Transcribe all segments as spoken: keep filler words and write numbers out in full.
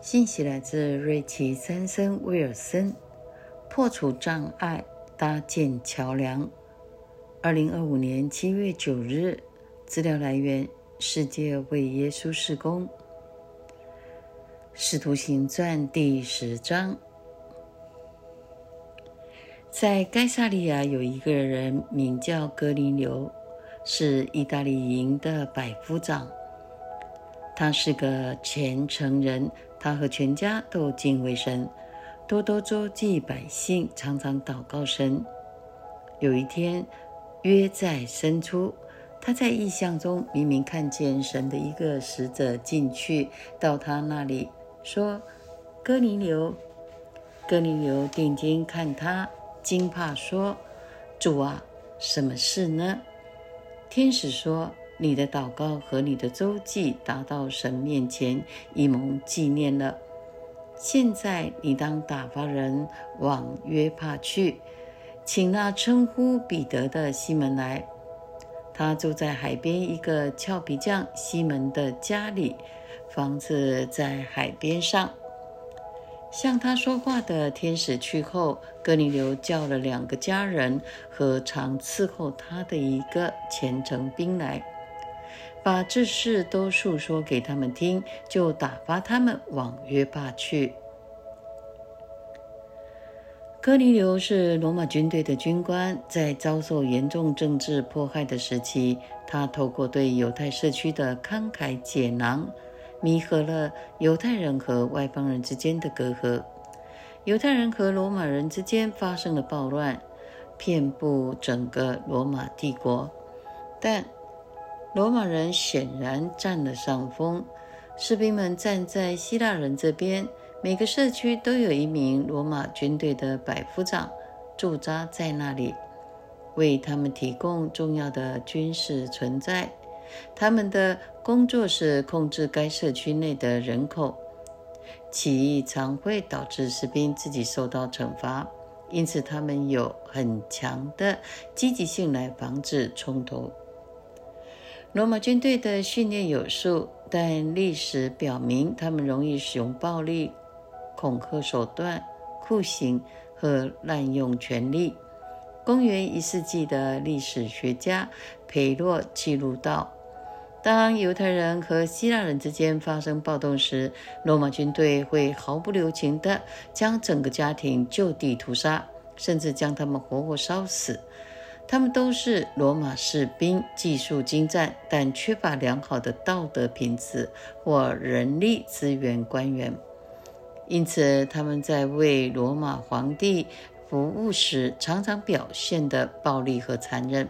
信息来自瑞奇·三森·威尔森，破除障碍，搭建桥梁。二零二五年七月九日，资料来源：世界为耶稣事工。使徒行传第十章。在该撒利亚有一个人名叫哥尼流，是意大利营的百夫长。他是个虔诚人，他和全家都敬畏神，多多周济百姓，常常祷告神。有一天，约在申初，他在异象中明明看见神的一个使者进去到他那里，说：哥尼流。哥尼流定睛看他，惊怕说：主啊，什么事呢？天使说：你的祷告和你的周济达到神面前，以蒙纪念了。现在你当打发人往约帕去，请那称呼彼得的西门来。他住在海边一个俏皮匠西门的家里，房子在海边上。向他说话的天使去后，哥尼流叫了两个家人和常伺候他的一个虔诚兵来，把这事都述说给他们听，就打发他们往约帕去。哥尼流是罗马军队的军官，在遭受严重政治迫害的时期，他透过对犹太社区的慷慨解囊，弥合了犹太人和外邦人之间的隔阂。犹太人和罗马人之间发生了暴乱，遍布整个罗马帝国，但罗马人显然占了上风。士兵们站在希腊人这边，每个社区都有一名罗马军队的百夫长驻扎在那里，为他们提供重要的军事存在。他们的工作是控制该社区内的人口。起义常会导致士兵自己受到惩罚，因此他们有很强的积极性来防止冲突。罗马军队的训练有素，但历史表明他们容易使用暴力、恐吓手段、酷刑和滥用权力。公元一世纪的历史学家培洛记录到，当犹太人和希腊人之间发生暴动时，罗马军队会毫不留情地将整个家庭就地屠杀，甚至将他们活活烧死。他们都是罗马士兵，技术精湛，但缺乏良好的道德品质或人力资源官员。因此，他们在为罗马皇帝服务时常常表现的暴力和残忍。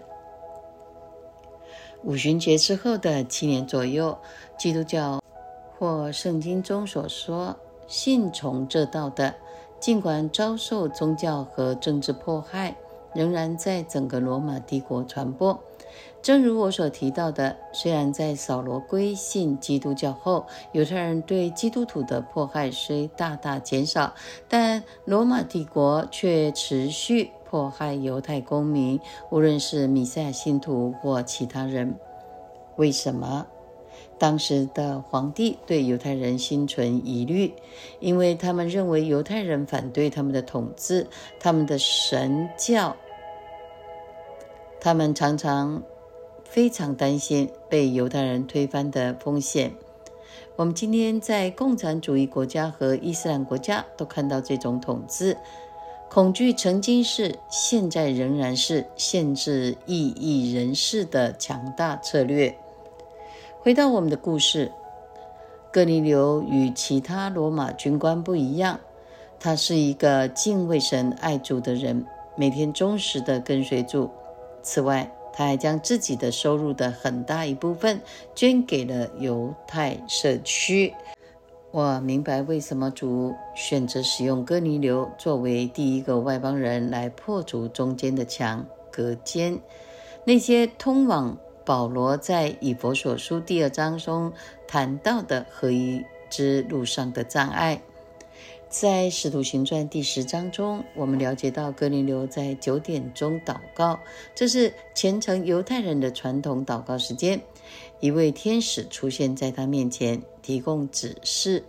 五旬节之后的七年左右，基督教或圣经中所说信从这道的，尽管遭受宗教和政治迫害，仍然在整个罗马帝国传播。正如我所提到的，虽然在扫罗归信基督教后，犹太人对基督徒的迫害虽大大减少，但罗马帝国却持续迫害犹太公民，无论是弥赛亚信徒或其他人。为什么？当时的皇帝对犹太人心存疑虑，因为他们认为犹太人反对他们的统治，他们的神教，他们常常非常担心被犹太人推翻的风险。我们今天在共产主义国家和伊斯兰国家都看到这种统治。恐惧曾经是，现在仍然是限制异议人士的强大策略。回到我们的故事，哥尼流与其他罗马军官不一样，他是一个敬畏神、爱主的人，每天忠实地跟随主。此外，他还将自己的收入的很大一部分捐给了犹太社区。我明白为什么主选择使用哥尼流作为第一个外邦人来破除中间的墙，隔间那些通往保罗在以弗所书第二章中谈到的合一之路上的障碍。在使徒行传第十章中，我们了解到哥尼流在九点钟祷告，这是虔诚犹太人的传统祷告时间。一位天使出现在他面前，提供指示，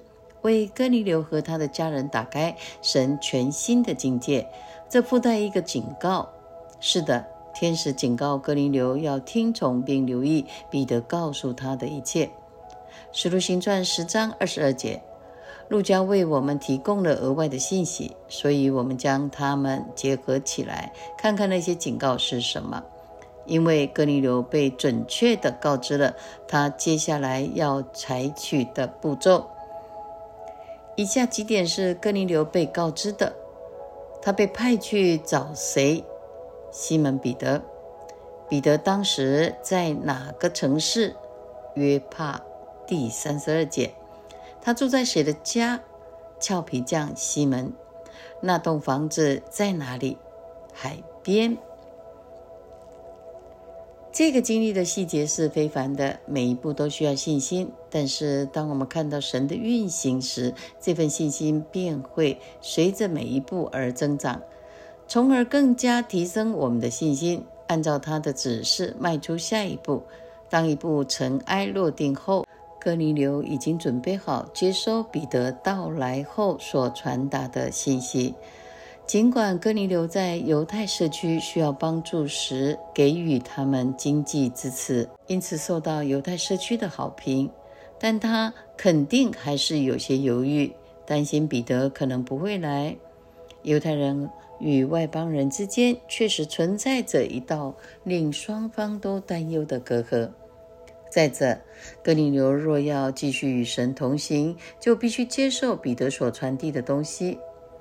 为哥尼流和他的家人打开神全新的境界。这附带一个警告，是的，天使警告哥尼流要听从并留意彼得告诉他的一切。使徒行传十章二十二节，路加为我们提供了额外的信息，所以我们将它们结合起来，看看那些警告是什么。因为哥尼流被准确地告知了他接下来要采取的步骤。以下几点是哥尼流被告知的：他被派去找谁？西门彼得。彼得当时在哪个城市？约帕。第三十二节。他住在谁的家？俏皮匠西门。那栋房子在哪里？海边。这个经历的细节是非凡的，每一步都需要信心，但是当我们看到神的运行时，这份信心便会随着每一步而增长，从而更加提升我们的信心，按照他的指示迈出下一步。当一步尘埃落定后，哥尼流已经准备好接收彼得到来后所传达的信息。尽管哥尼流在犹太社区需要帮助时给予他们经济支持，因此受到犹太社区的好评，但他肯定还是有些犹豫，担心彼得可能不会来。犹太人与外邦人之间确实存在着一道令双方都担忧的隔阂。再者，哥尼流若要继续与神同行，就必须接受彼得所传递的东西，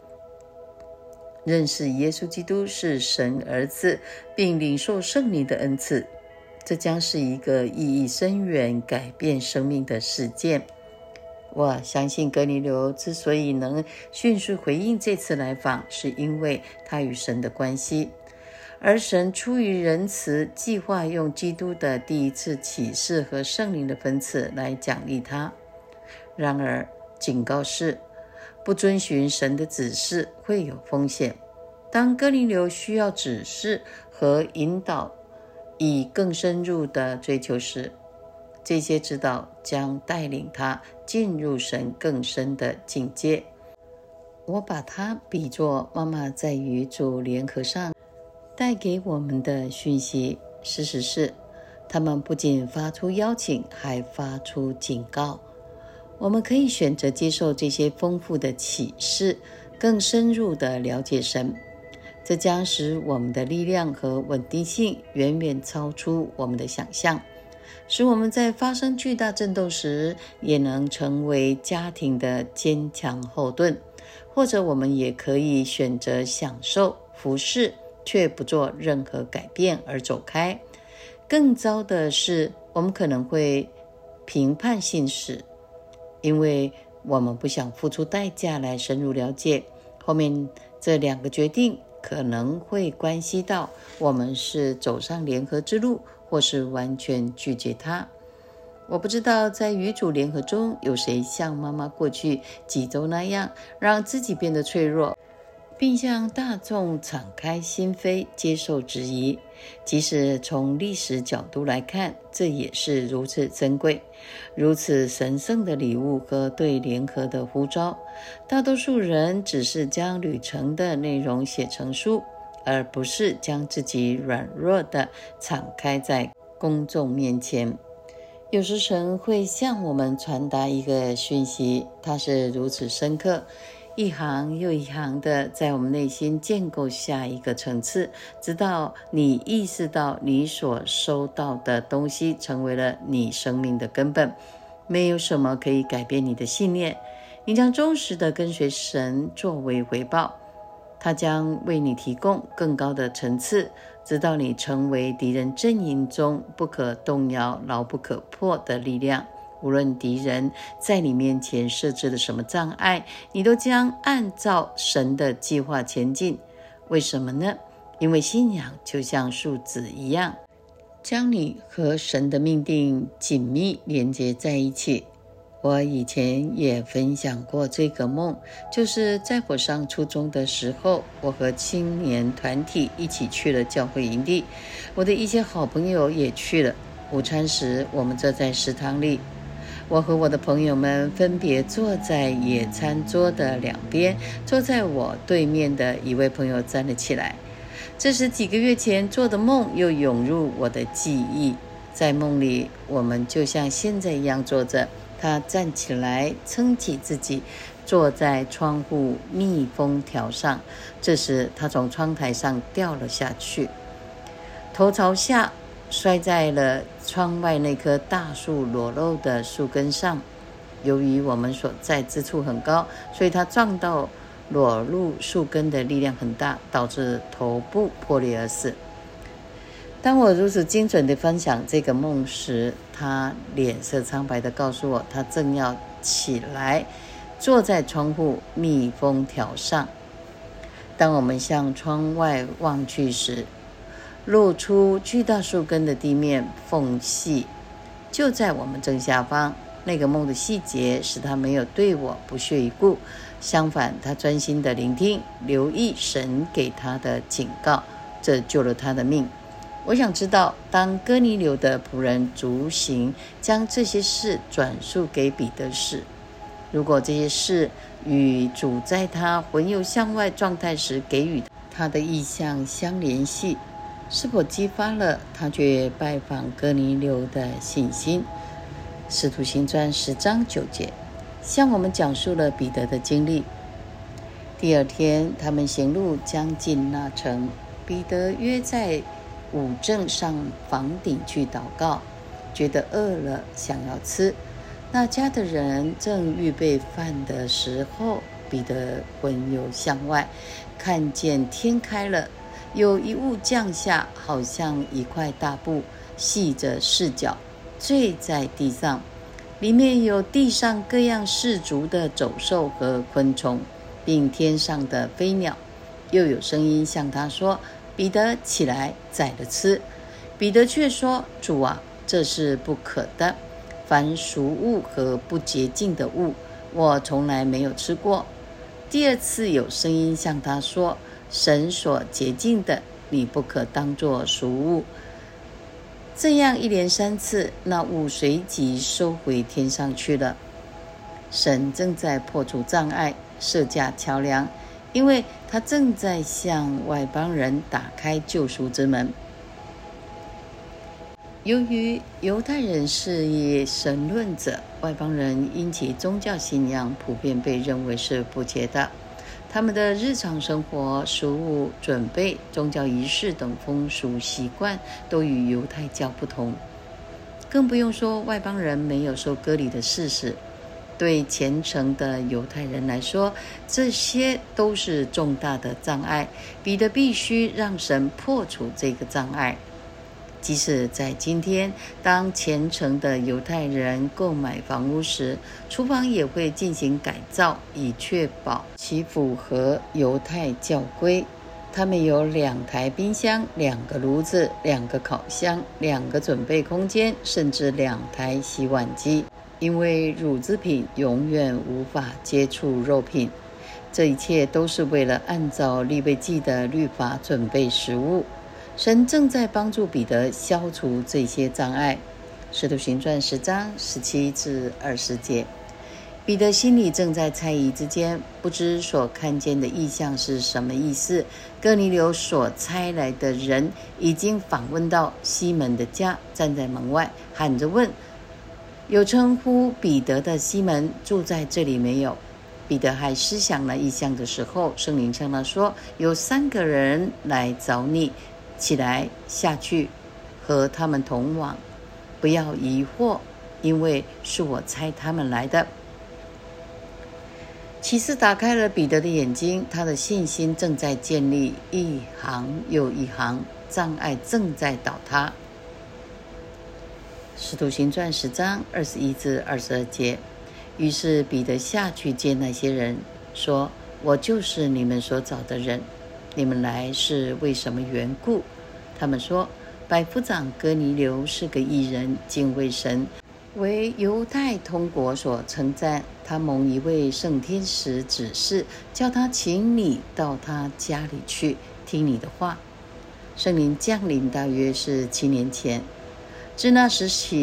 认识耶稣基督是神儿子，并领受圣灵的恩赐。这将是一个意义深远、改变生命的事件。我相信哥尼流之所以能迅速回应这次来访，是因为他与神的关系，而神出于仁慈，计划用基督的第一次启示和圣灵的分赐来奖励他。然而，警告是，不遵循神的指示会有风险。当哥尼流需要指示和引导以更深入的追求时，这些指导将带领他进入神更深的境界。我把它比作妈妈在与主联合上带给我们的讯息。事实是，他们不仅发出邀请，还发出警告。我们可以选择接受这些丰富的启示，更深入地了解神。这将使我们的力量和稳定性远远超出我们的想象，使我们在发生巨大震动时也能成为家庭的坚强后盾。或者我们也可以选择享受服侍，却不做任何改变而走开。更糟的是，我们可能会评判信使，因为我们不想付出代价来深入了解。后面这两个决定可能会关系到我们是走上联合之路，或是完全拒绝它。我不知道在与主联合中，有谁像妈妈过去几周那样，让自己变得脆弱，并向大众敞开心扉，接受质疑。即使从历史角度来看，这也是如此珍贵，如此神圣的礼物和对联合的呼召。大多数人只是将旅程的内容写成书，而不是将自己软弱的敞开在公众面前。有时神会向我们传达一个讯息，它是如此深刻，一行又一行的在我们内心建构下一个层次，直到你意识到你所收到的东西成为了你生命的根本。没有什么可以改变你的信念，你将忠实的跟随神作为回报，他将为你提供更高的层次，直到你成为敌人阵营中不可动摇、牢不可破的力量。无论敌人在你面前设置了什么障碍，你都将按照神的计划前进。为什么呢？因为信仰就像树枝一样，将你和神的命定紧密连接在一起。我以前也分享过这个梦，就是在我上初中的时候，我和青年团体一起去了教会营地，我的一些好朋友也去了。午餐时，我们坐在食堂里， 我和我的朋友们分别坐在野餐桌的两边，坐在我对面的一位朋友站了起来。这时几个月前做的梦又涌入我的记忆，在梦里我们就像现在一样坐着，他站起来撑起自己，坐在窗户密封条上。这时他从窗台上掉了下去，头朝下摔在了窗外那棵大树裸露的树根上。由于我们所在之处很高，所以他撞到裸露树根的力量很大，导致头部破裂而死。当我如此精准地分享这个梦时，他脸色苍白地告诉我，他正要起来坐在窗户密封条上。当我们向窗外望去时，露出巨大树根的地面缝隙就在我们正下方。那个梦的细节使他没有对我不屑一顾，相反，他专心地聆听，留意神给他的警告，这救了他的命。我想知道，当哥尼流的仆人逐行将这些事转述给彼得时，如果这些事与主在他魂游向外状态时给予他的意象相联系，是否激发了他去拜访哥尼流的信心？使徒行传十章九节向我们讲述了彼得的经历。第二天，他们行路将近那城，彼得约在五正上房顶去祷告，觉得饿了，想要吃。那家的人正预备饭的时候，彼得魂游向外，看见天开了，有一物降下，好像一块大布，系着四角，坠在地上，里面有地上各样四足的走兽和昆虫，并天上的飞鸟。又有声音向他说，彼得起来宰了吃。彼得却说，主啊，这是不可的，凡俗物和不洁净的物，我从来没有吃过。第二次有声音向他说，神所洁净的，你不可当作俗物。这样一连三次，那物随即收回天上去了。神正在破除障碍，设架桥梁，因为他正在向外邦人打开救赎之门。由于犹太人是以神论者，外邦人因其宗教信仰普遍被认为是不洁的，他们的日常生活、食物准备、宗教仪式等风俗习惯都与犹太教不同，更不用说外邦人没有受割礼的事实。对虔诚的犹太人来说，这些都是重大的障碍，彼得必须让神破除这个障碍。即使在今天，当虔诚的犹太人购买房屋时，厨房也会进行改造，以确保其符合犹太教规。他们有两台冰箱、两个炉子、两个烤箱、两个准备空间，甚至两台洗碗机，因为乳制品永远无法接触肉品。这一切都是为了按照利未记的律法准备食物。神正在帮助彼得消除这些障碍。使徒行传十章十七至二十节，彼得心里正在猜疑之间，不知所看见的异象是什么意思。哥尼流所差来的人已经访问到西门的家，站在门外喊着问，有称呼彼得的西门住在这里没有？彼得还思想了异象的时候，圣灵向他说，有三个人来找你，起来下去和他们同往，不要疑惑，因为是我差他们来的。启示打开了彼得的眼睛，他的信心正在建立，一行又一行，障碍正在倒塌。使徒行传十章二十一至二十二节，于是彼得下去见那些人，说，我就是你们所找的人，你们来是为什么缘故？他们说，百夫长哥尼流是个义人，敬畏神，为犹太通国所称赞。他蒙一位圣天使指示，叫他请你到他家里去，听你的话。圣灵降临大约是七年前。自那时起，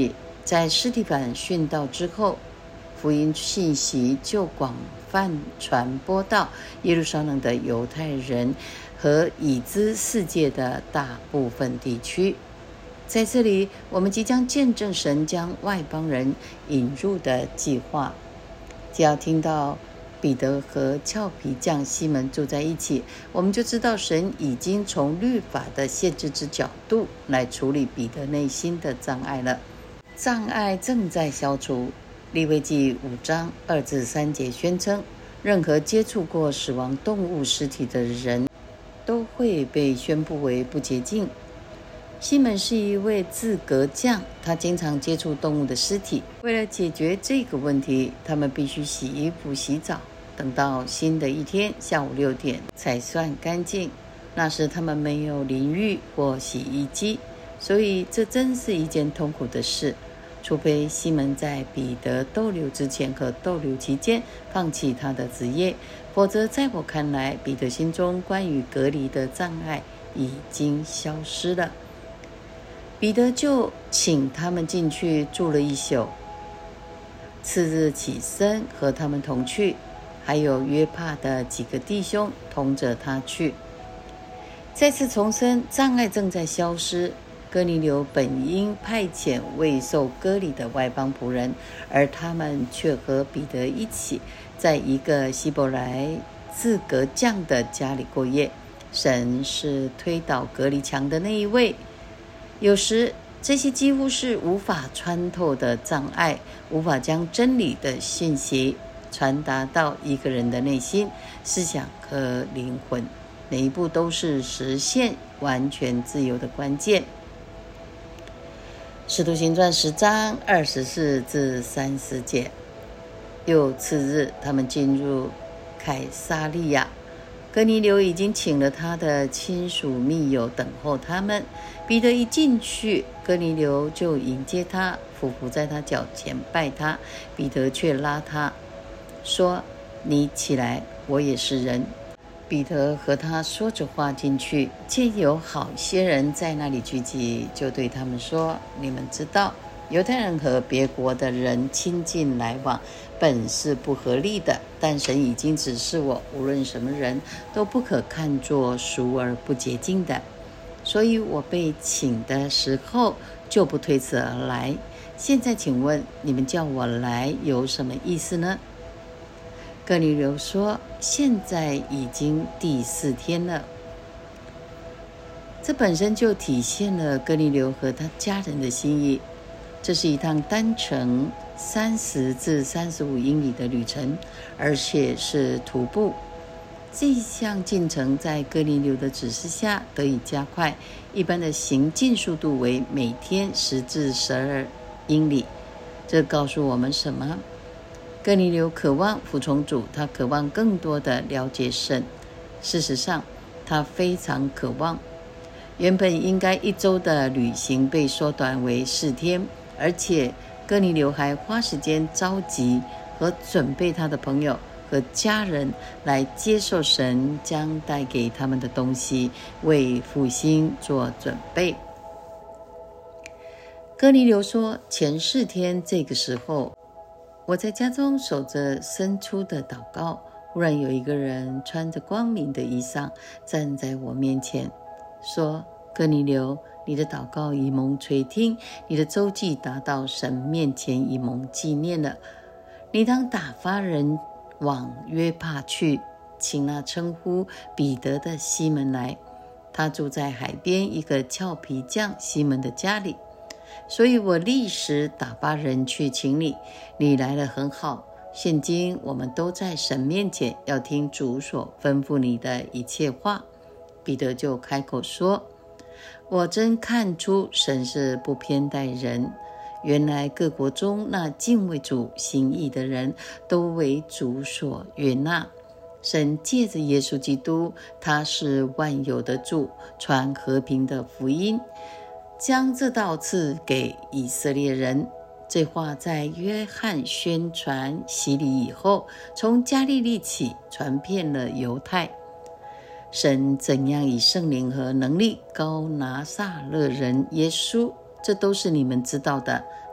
在司提反殉道之后，福音信息就广泛传播到耶路撒冷的犹太人和已知世界的大部分地区。在这里，我们即将见证神将外邦人引入的计划。只要听到彼得和俏皮匠西门住在一起，我们就知道神已经从律法的限制之角度来处理彼得内心的障碍了。障碍正在消除。利未记五章二至三节宣称，任何接触过死亡动物尸体的人都会被宣布为不洁净。西门是一位制革匠，他经常接触动物的尸体。为了解决这个问题，他们必须洗衣服、洗澡，等到新的一天下午六点才算干净。那时他们没有淋浴或洗衣机，所以这真是一件痛苦的事。除非西门在彼得逗留之前和逗留期间放弃他的职业，否则在我看来，彼得心中关于隔离的障碍已经消失了。彼得就请他们进去住了一宿，次日起身和他们同去，还有约帕的几个弟兄同着他去。再次重申，障碍正在消失。哥尼流本应派遣未受割礼的外邦仆人，而他们却和彼得一起在一个希伯来制革匠的家里过夜。神是推倒隔离墙的那一位。有时这些几乎是无法穿透的障碍，无法将真理的信息传达到一个人的内心、思想和灵魂，每一步都是实现完全自由的关键。使徒行传十章二十四至三十节。又次日，他们进入凯撒利亚，哥尼流已经请了他的亲属密友等候他们。彼得一进去，哥尼流就迎接他，俯伏在他脚前拜他。彼得却拉他说：“你起来，我也是人。”彼得和他说着话进去，见有好些人在那里聚集，就对他们说：“你们知道，犹太人和别国的人亲近来往，本是不合理的，但神已经指示我，无论什么人都不可看作俗而不洁净的。所以我被请的时候，就不推辞而来。现在请问，你们叫我来有什么意思呢？”哥尼流说：“现在已经第四天了。”这本身就体现了哥尼流和他家人的心意。这是一趟单程三十至三十五英里的旅程，而且是徒步。这一项进程在哥尼流的指示下得以加快，一般的行进速度为每天十至十二英里。这告诉我们什么？哥尼流渴望服从主，他渴望更多的了解神。事实上，他非常渴望。原本应该一周的旅行被缩短为四天，而且哥尼流还花时间召集和准备他的朋友和家人来接受神将带给他们的东西，为复兴做准备。哥尼流说，前四天这个时候，我在家中守着伸出的祷告，忽然有一个人穿着光明的衣裳站在我面前，说：“哥尼流，你的祷告已蒙垂听，你的周记达到神面前已蒙纪念了。你当打发人往约帕去，请那称呼彼得的西门来，他住在海边一个俏皮匠西门的家里。所以我立时打发人去请你，你来了很好。现今我们都在神面前，要听主所吩咐你的一切话。”彼得就开口说：“我真看出神是不偏待人，原来各国中那敬畏主心意的人，都为主所悦纳。神借着耶稣基督，他是万有的主，传和平的福音，将这道赐给以色列人。”这话在约翰宣传洗礼以后，从加利利起传遍了犹太。神怎样以圣灵和能力膏拿撒勒人耶稣，这都是你们知道的。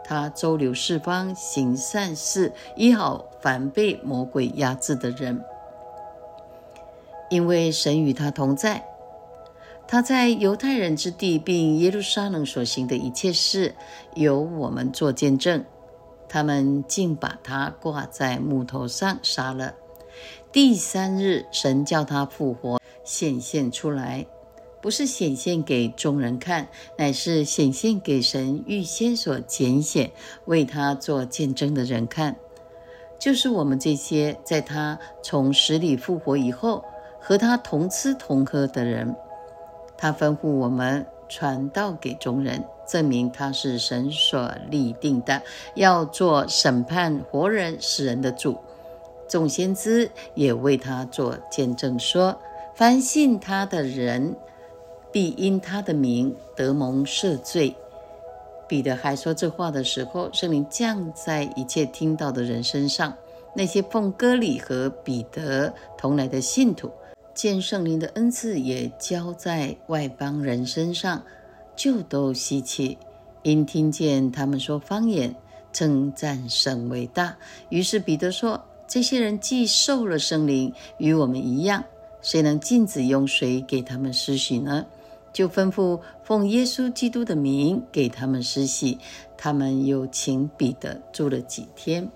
他周流四方，行善事，医好凡被魔鬼压制的人。因为神与他同在，他在犹太人之地并耶路撒冷所行的一切事，由我们做见证。他们竟把他挂在木头上杀了。第三日，神叫他复活，显现出来，不是显现给众人看，乃是显现给神预先所拣选为他做见证的人看，就是我们这些在他从死里复活以后和他同吃同喝的人。他吩咐我们传道给众人，证明他是神所立定的，要做审判活人死人的主。众先知也为他做见证说，凡信他的人必因他的名得蒙赦罪。彼得还说这话的时候，圣灵降在一切听到的人身上。那些奉割礼和彼得同来的信徒，见圣灵的恩赐也交在外邦人身上，就都稀奇，因听见他们说方言，称赞神为大。于是彼得说，这些人既受了圣灵，与我们一样，谁能禁止用水给他们施洗呢？就吩咐奉耶稣基督的名给他们施洗。他们又请彼得住了几天。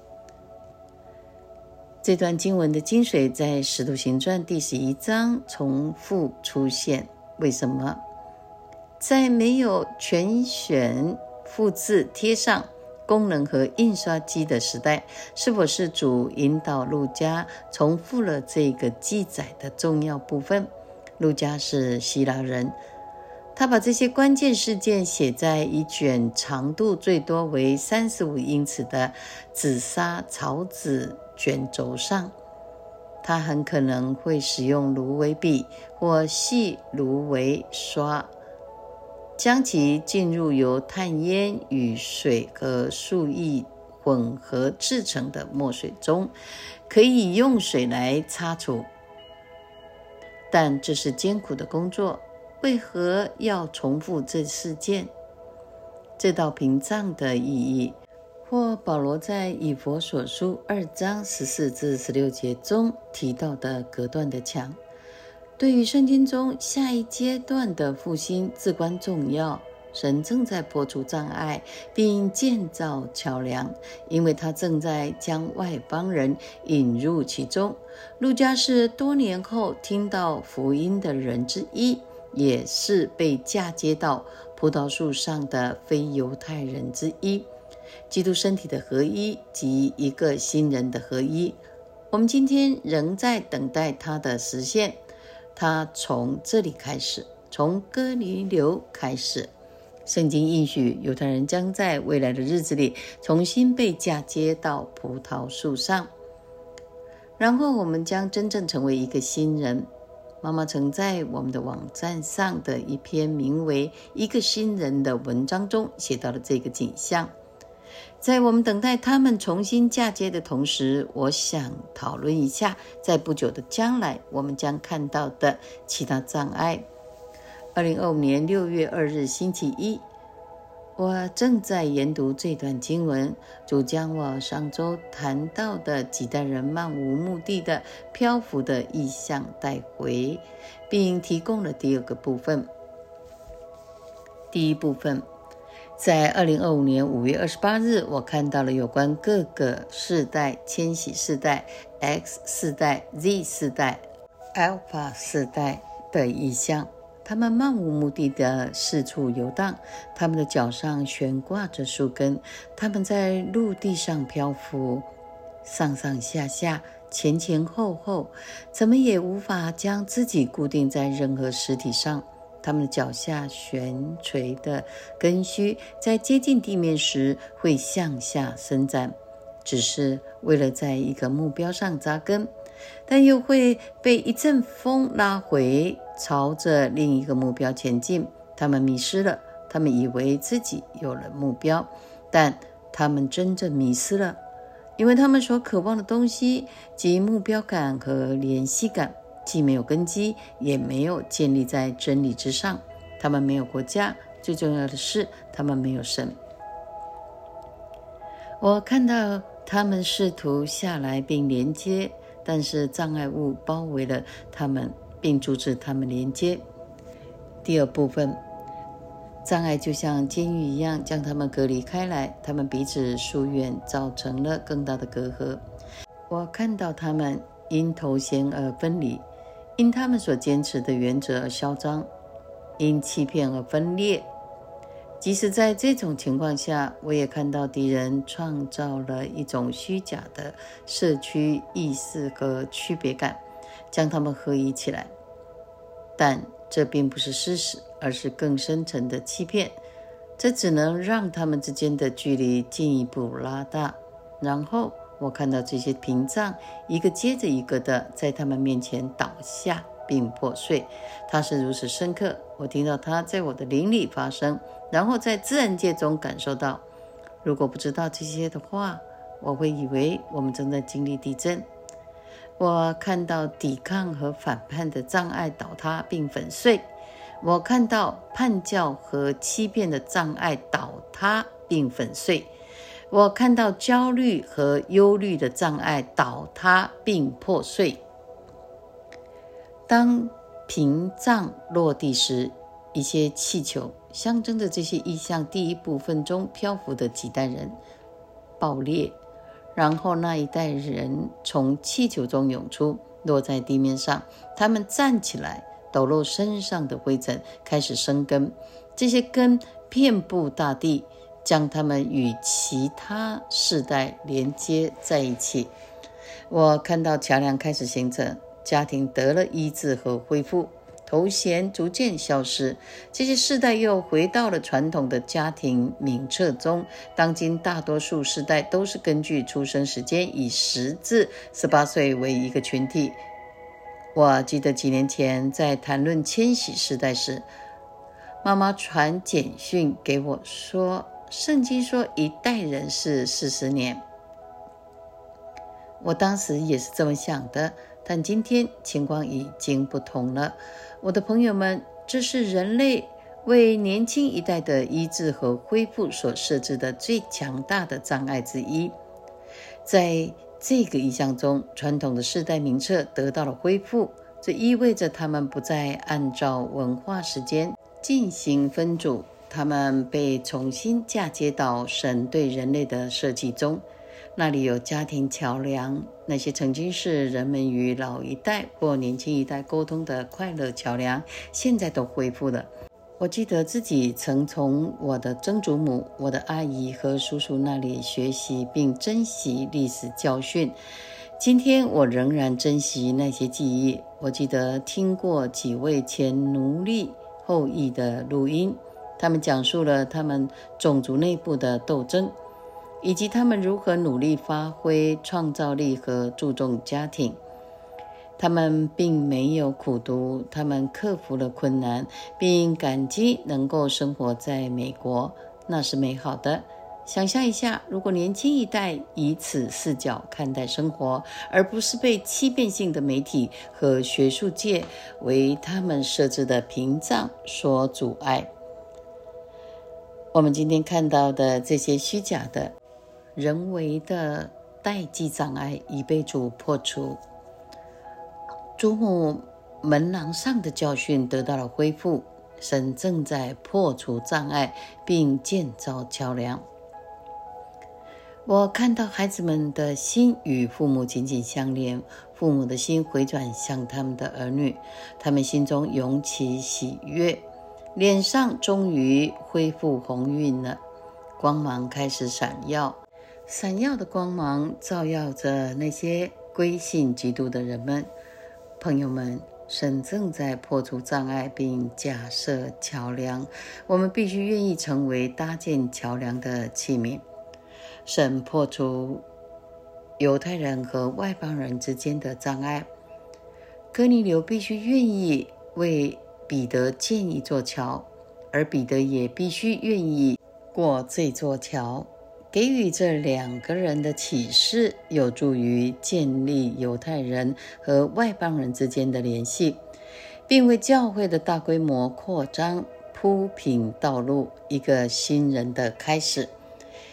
这段经文的精髓在《使徒行传》第十一章重复出现。为什么？在没有全选、复制、贴上功能和印刷机的时代，是否是主引导路加重复了这个记载的重要部分？路加是希腊人，他把这些关键事件写在一卷长度最多为三十五英尺的紫砂草纸卷轴上。他很可能会使用芦苇笔或细芦苇刷，将其浸入由炭烟与水和树液混合制成的墨水中，可以用水来擦除。但这是艰苦的工作，为何要重复这事件？这道屏障的意义，或保罗在以弗所书二章十四至十六节中提到的隔断的墙，对于圣经中下一阶段的复兴至关重要。神正在破除障碍并建造桥梁，因为他正在将外邦人引入其中。路加是多年后听到福音的人之一，也是被嫁接到葡萄树上的非犹太人之一。基督身体的合一及一个新人的合一，我们今天仍在等待它的实现。它从这里开始，从哥尼流开始。圣经应许犹太人将在未来的日子里重新被嫁接到葡萄树上，然后我们将真正成为一个新人。妈妈曾在我们的网站上的一篇名为《一个新人》的文章中写到了这个景象。在我们等待他们重新嫁接的同时，我想讨论一下在不久的将来我们将看到的其他障碍。二零二五年六月二日星期一，我正在研读这段经文，主将我上周谈到的几代人漫无目的的漂浮的意象带回，并提供了第二个部分。第一部分，在二零二五年五月二十八日，我看到了有关各个世代，千禧世代、X 世代、Z 世代、Alpha 世代的意象。他们漫无目的的四处游荡，他们的脚上悬挂着树根，他们在陆地上漂浮，上上下下，前前后后，怎么也无法将自己固定在任何实体上。他们的脚下悬垂的根须在接近地面时会向下伸展，只是为了在一个目标上扎根，但又会被一阵风拉回，朝着另一个目标前进。他们迷失了，他们以为自己有了目标，但他们真正迷失了，因为他们所渴望的东西及目标感和联系感既没有根基，也没有建立在真理之上。他们没有国家，最重要的是他们没有神。 我看到他们试图下来并连接，但是障碍物包围了他们并阻止他们连接。第二部分，障碍就像监狱一样将他们隔离开来，他们彼此疏远，造成了更大的隔阂。我看到他们因头衔而分离，因他们所坚持的原则而嚣张，因欺骗而分裂。即使在这种情况下，我也看到敌人创造了一种虚假的社区意识和区别感，将他们合一起来。但这并不是事实，而是更深层的欺骗。这只能让他们之间的距离进一步拉大。然后我看到这些屏障一个接着一个的在他们面前倒下并破碎，它是如此深刻，我听到它在我的灵里发生，然后在自然界中感受到。如果不知道这些的话，我会以为我们正在经历地震。我看到抵抗和反叛的障碍倒塌并粉碎，我看到叛教和欺骗的障碍倒塌并粉碎，我看到焦虑和忧虑的障碍倒塌并破碎。当屏障落地时，一些气球象征着这些意象第一部分中漂浮的几代人爆裂，然后那一代人从气球中涌出，落在地面上。他们站起来，抖落身上的灰尘，开始生根。这些根遍布大地，将他们与其他世代连接在一起。我看到桥梁开始形成，家庭得了医治和恢复，头衔逐渐消失，这些世代又回到了传统的家庭名册中。当今大多数世代都是根据出生时间以十至十八岁为一个群体。我记得几年前在谈论千禧世代时，妈妈传简讯给我说，圣经说一代人是四十年。我当时也是这么想的，但今天情况已经不同了。我的朋友们，这是人类为年轻一代的医治和恢复所设置的最强大的障碍之一。在这个意象中，传统的世代名册得到了恢复，这意味着他们不再按照文化时间进行分组，他们被重新嫁接到神对人类的设计中。那里有家庭桥梁，那些曾经是人们与老一代或年轻一代沟通的快乐桥梁，现在都恢复了。我记得自己曾从我的曾祖母、我的阿姨和叔叔那里学习并珍惜历史教训。今天我仍然珍惜那些记忆。我记得听过几位前奴隶后裔的录音，他们讲述了他们种族内部的斗争，以及他们如何努力发挥创造力和注重家庭。他们并没有苦读，他们克服了困难，并感激能够生活在美国，那是美好的。想象一下，如果年轻一代以此视角看待生活，而不是被欺骗性的媒体和学术界为他们设置的屏障所阻碍。我们今天看到的这些虚假的人为的代际障碍已被主破除，祖母门廊上的教训得到了恢复，神正在破除障碍并建造桥梁。我看到孩子们的心与父母紧紧相连，父母的心回转向他们的儿女，他们心中涌起喜悦，脸上终于恢复红晕了，光芒开始闪耀。闪耀的光芒照耀着那些归信基督的人们。朋友们，神正在破除障碍并架设桥梁，我们必须愿意成为搭建桥梁的器皿。神破除犹太人和外邦人之间的障碍，哥尼流必须愿意为彼得建一座桥，而彼得也必须愿意过这座桥。给予这两个人的启示，有助于建立犹太人和外邦人之间的联系，并为教会的大规模扩张铺平道路，一个新人的开始。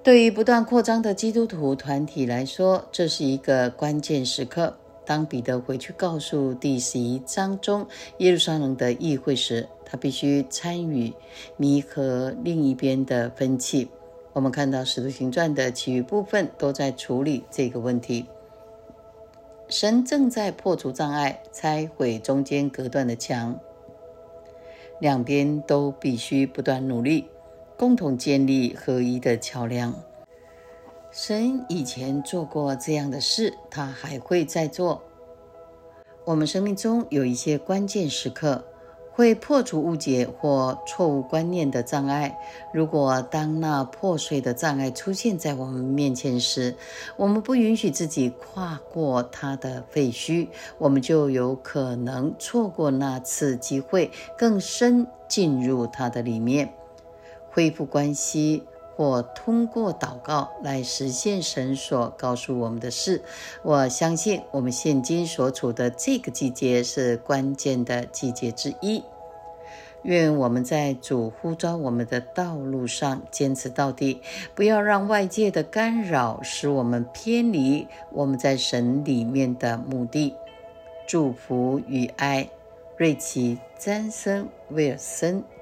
对于不断扩张的基督徒团体来说，这是一个关键时刻。当彼得回去告诉第十一章中耶路撒冷的议会时，他必须参与弥合另一边的分歧。我们看到使徒行传的其余部分都在处理这个问题。神正在破除障碍，拆毁中间隔断的墙，两边都必须不断努力，共同建立合一的桥梁。神以前做过这样的事，他还会再做。我们生命中有一些关键时刻，会破除误解或错误观念的障碍。如果当那破碎的障碍出现在我们面前时，我们不允许自己跨过它的废墟，我们就有可能错过那次机会，更深进入它的里面，恢复关系，或通过祷告来实现神所告诉我们的事。我相信我们现今所处的这个季节是关键的季节之一。愿我们在主呼召我们的道路上坚持到底，不要让外界的干扰使我们偏离我们在神里面的目的。祝福与爱，瑞奇·詹森·威尔森。